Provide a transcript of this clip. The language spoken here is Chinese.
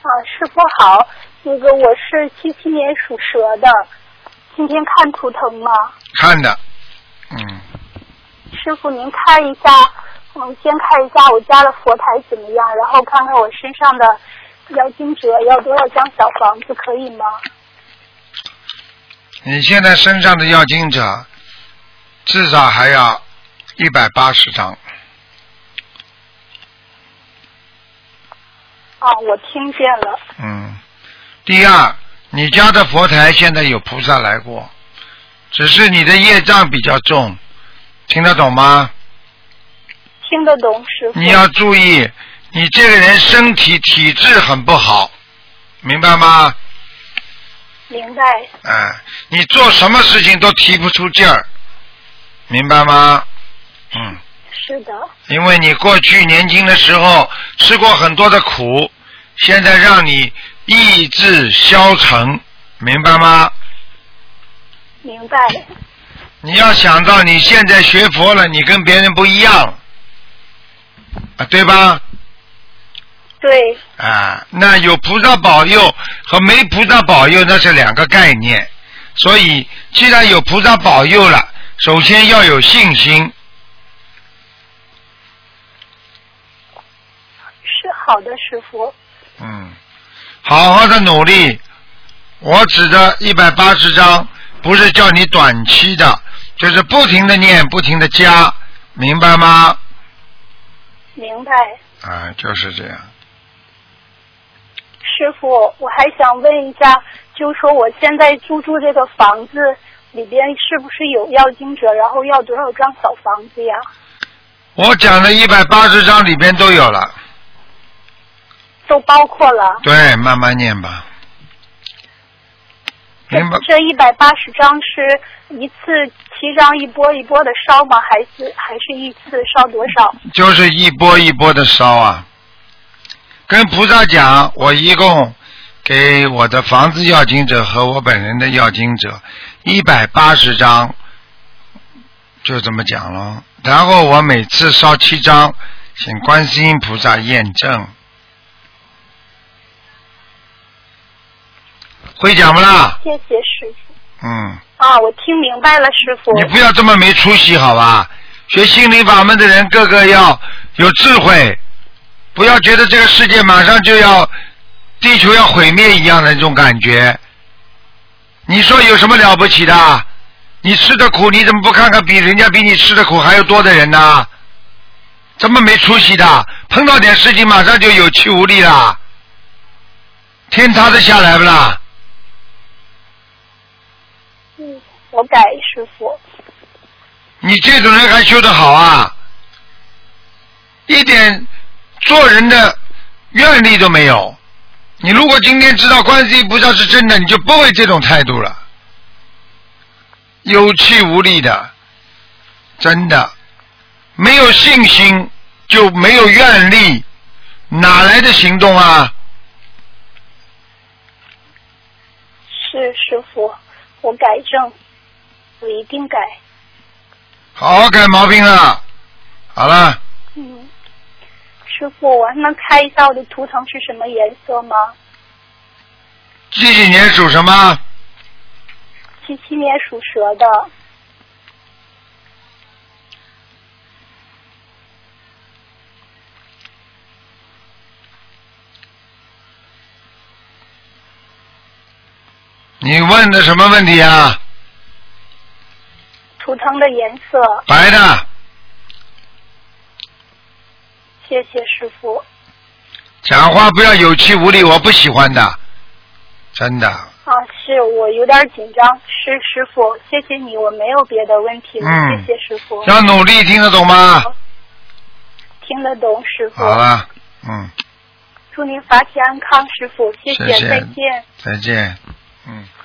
师傅好，我是77年属蛇的，今天看图腾吗？ 看的， 师傅您看一下，先看一下我家的佛台怎么样，然后看看我身上的要经者要多少张小房子，可以吗？ 你现在身上的要经者至少还要180张。 我听见了。 第二，你家的佛台现在有菩萨来过，只是你的业障比较重，听得懂吗？ 听得懂，师傅。 你要注意，你这个人身体体质很不好，明白吗？ 明白。 你做什么事情都提不出劲儿，明白吗？ 是的。 因为你过去年轻的时候吃过很多的苦，现在让你意志消沉，明白吗？ 明白。 你要想到你现在学佛了，你跟别人不一样，对吧？ 对。 那有菩萨保佑和没菩萨保佑那是两个概念，所以既然有菩萨保佑了，首先要有信心。 是好的，师傅。 好好的努力。我指的180张不是叫你短期的，就是不停的念，不停的加，明白吗？ 明白。 就是这样。 师傅，我还想问一下，就是说我现在住这个房子里边是不是有要经者，然后要多少张小房子呀？ 我讲的180张里边都有了。 都包括了。对， 慢慢念吧。 这180张是一次7张一波一波的烧吗？还是一次烧多少？ 就是一波一波的烧啊。跟菩萨讲，我一共给我的房子要经者和我本人的要经者180张，就这么讲了。然后我每次烧7张，请观世音菩萨验证。会讲不啦？ 谢谢师傅。我听明白了，师傅。 你不要这么没出息好吧？学心灵法门的人个个要有智慧，不要觉得这个世界马上就要地球要毁灭一样的那种感觉。你说有什么了不起的？你吃的苦你怎么不看看人家比你吃的苦还要多的人呢？这么没出息的，碰到点事情马上就有气无力了，天塌得下来不啦？ 我改，师傅。 你这种人还修得好啊？一点做人的愿力都没有。你如果今天知道观世音菩萨是真的，你就不会这种态度了。有气无力的，真的没有信心就没有愿力，哪来的行动啊？ 是师傅，我改正，我一定改。 好好改毛病了。好了。 师傅，我还能看一下我的图腾是什么颜色吗？ 几几年属什么 ？77年属蛇的。 你问的什么问题啊？ 图腾的颜色。 白的。 谢谢师傅。 讲话不要有气无力，我不喜欢的，真的。 是我有点紧张，是师傅，谢谢你，我没有别的问题了，谢谢师傅。 要努力，听得懂吗？ 听得懂，师傅。 好了， 祝您法体安康，师傅，谢谢，再见。 再见，